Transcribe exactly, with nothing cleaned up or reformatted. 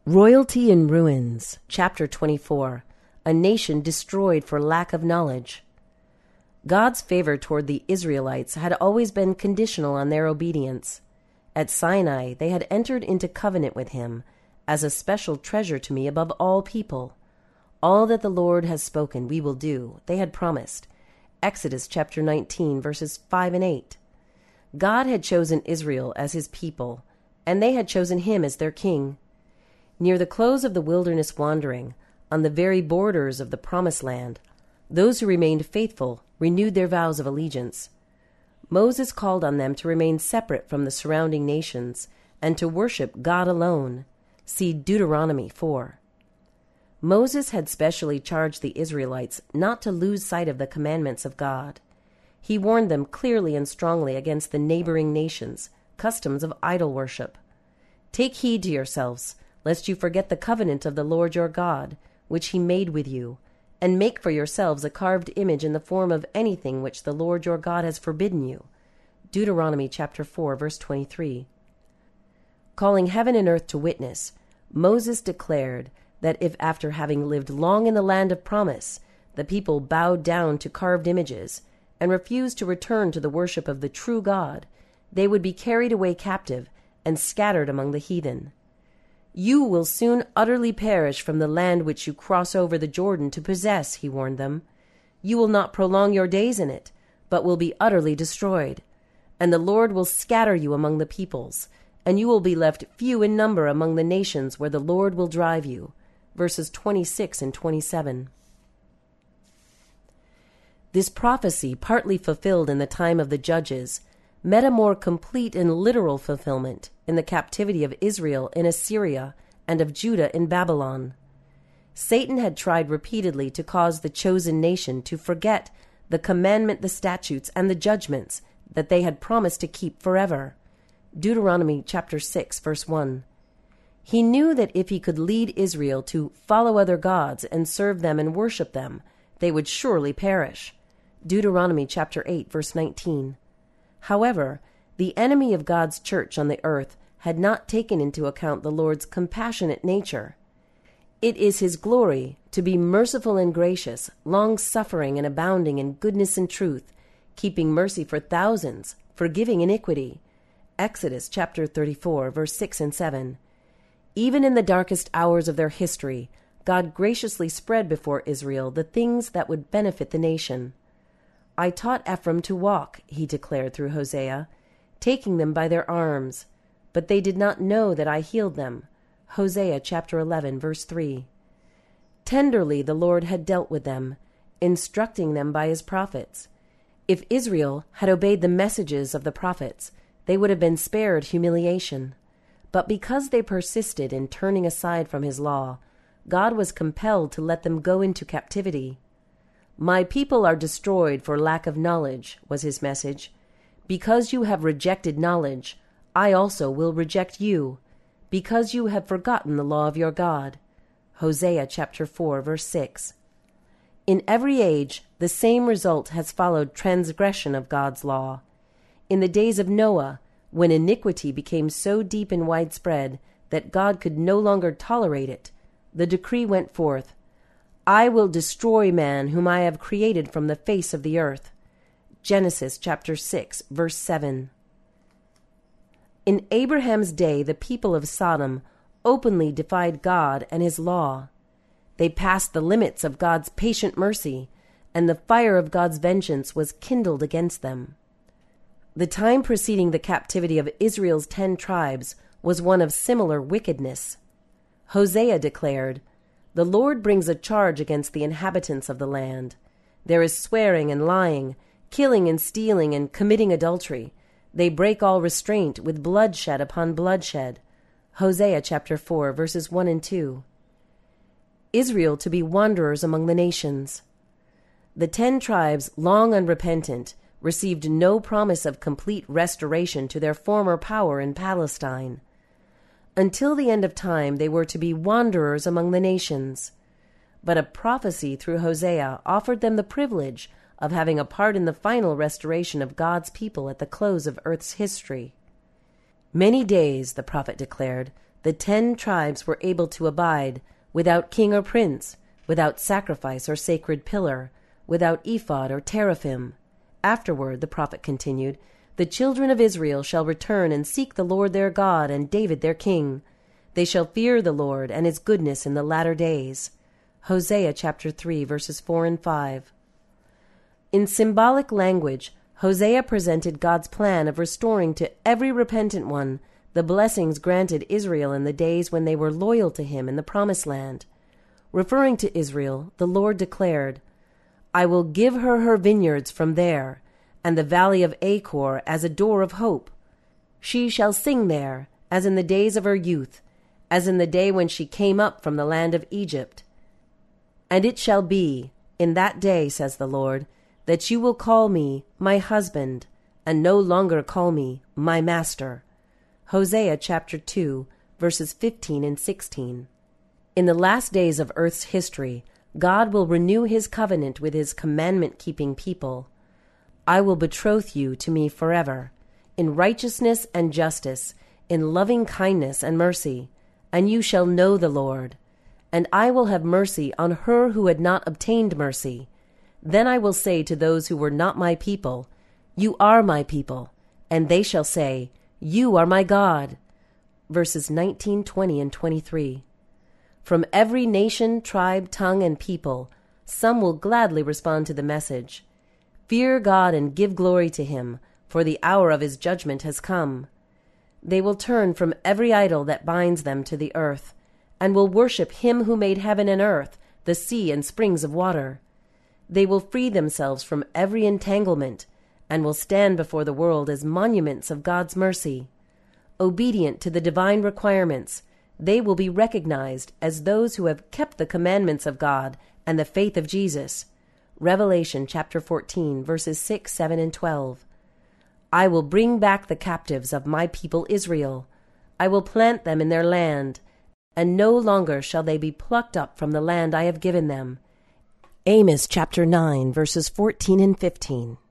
Royalty in Ruins, Chapter twenty-four, A Nation Destroyed for Lack of Knowledge. God's favor toward the Israelites had always been conditional on their obedience. At Sinai, they had entered into covenant with him, as a special treasure to me above all people. All that the Lord has spoken we will do, they had promised. Exodus chapter nineteen, verses five and eight. God had chosen Israel as his people, and they had chosen him as their king. Near the close of the wilderness wandering, on the very borders of the Promised Land, those who remained faithful renewed their vows of allegiance. Moses called on them to remain separate from the surrounding nations and to worship God alone. See Deuteronomy four. Moses had specially charged the Israelites not to lose sight of the commandments of God. He warned them clearly and strongly against the neighboring nations' customs of idol worship. Take heed to yourselves, lest you forget the covenant of the Lord your God, which he made with you, and make for yourselves a carved image in the form of anything which the Lord your God has forbidden you. Deuteronomy chapter four, verse twenty-three. Calling heaven and earth to witness, Moses declared that if after having lived long in the land of promise, the people bowed down to carved images and refused to return to the worship of the true God, they would be carried away captive and scattered among the heathen. You will soon utterly perish from the land which you cross over the Jordan to possess, he warned them. You will not prolong your days in it, but will be utterly destroyed. And the Lord will scatter you among the peoples, and you will be left few in number among the nations where the Lord will drive you. Verses twenty-six and twenty-seven. This prophecy, partly fulfilled in the time of the judges, met a more complete and literal fulfillment in the captivity of Israel in Assyria and of Judah in Babylon. Satan had tried repeatedly to cause the chosen nation to forget the commandment, the statutes, and the judgments that they had promised to keep forever. Deuteronomy chapter six, verse one. He knew that if he could lead Israel to follow other gods and serve them and worship them, they would surely perish. Deuteronomy chapter eight, verse nineteen. However, the enemy of God's church on the earth had not taken into account the Lord's compassionate nature. It is his glory to be merciful and gracious, long-suffering and abounding in goodness and truth, keeping mercy for thousands, forgiving iniquity. Exodus chapter thirty-four, verse six and seven. Even in the darkest hours of their history, God graciously spread before Israel the things that would benefit the nation. I taught Ephraim to walk, he declared through Hosea, taking them by their arms, but they did not know that I healed them. Hosea chapter eleven, verse three. Tenderly the Lord had dealt with them, instructing them by his prophets. If Israel had obeyed the messages of the prophets, they would have been spared humiliation. But because they persisted in turning aside from his law, God was compelled to let them go into captivity. My people are destroyed for lack of knowledge, was his message. Because you have rejected knowledge, I also will reject you, because you have forgotten the law of your God. Hosea chapter four, verse six. In every age, the same result has followed transgression of God's law. In the days of Noah, when iniquity became so deep and widespread that God could no longer tolerate it, the decree went forth, I will destroy man whom I have created from the face of the earth. Genesis chapter six, verse seven. In Abraham's day, the people of Sodom openly defied God and his law. They passed the limits of God's patient mercy, and the fire of God's vengeance was kindled against them. The time preceding the captivity of Israel's ten tribes was one of similar wickedness. Hosea declared, The Lord brings a charge against the inhabitants of the land. There is swearing and lying, killing and stealing and committing adultery. They break all restraint with bloodshed upon bloodshed. Hosea chapter four, verses one and two. Israel to be wanderers among the nations. The ten tribes, long unrepentant, received no promise of complete restoration to their former power in Palestine. Until the end of time, they were to be wanderers among the nations. But a prophecy through Hosea offered them the privilege of having a part in the final restoration of God's people at the close of earth's history. Many days, the prophet declared, the ten tribes were able to abide, without king or prince, without sacrifice or sacred pillar, without ephod or teraphim. Afterward, the prophet continued, the children of Israel shall return and seek the Lord their God and David their king. They shall fear the Lord and his goodness in the latter days. Hosea chapter three, verses four and five. In symbolic language, Hosea presented God's plan of restoring to every repentant one the blessings granted Israel in the days when they were loyal to him in the Promised Land. Referring to Israel, the Lord declared, I will give her her vineyards from there, and the valley of Achor as a door of hope. She shall sing there, as in the days of her youth, as in the day when she came up from the land of Egypt. And it shall be, in that day, says the Lord, that you will call me my husband, and no longer call me my master. Hosea chapter two, verses fifteen and sixteen. In the last days of earth's history, God will renew his covenant with his commandment-keeping people. I will betroth you to me forever, in righteousness and justice, in loving kindness and mercy, and you shall know the Lord. And I will have mercy on her who had not obtained mercy. Then I will say to those who were not my people, you are my people, and they shall say, you are my God. Verses nineteen, twenty, and twenty-three. From every nation, tribe, tongue, and people, some will gladly respond to the message. Fear God and give glory to him, for the hour of his judgment has come. They will turn from every idol that binds them to the earth, and will worship him who made heaven and earth, the sea and springs of water. They will free themselves from every entanglement, and will stand before the world as monuments of God's mercy. Obedient to the divine requirements, they will be recognized as those who have kept the commandments of God and the faith of Jesus. Revelation chapter fourteen, verses six, seven, and twelve. I will bring back the captives of my people Israel. I will plant them in their land, and no longer shall they be plucked up from the land I have given them. Amos chapter nine, verses fourteen and fifteen.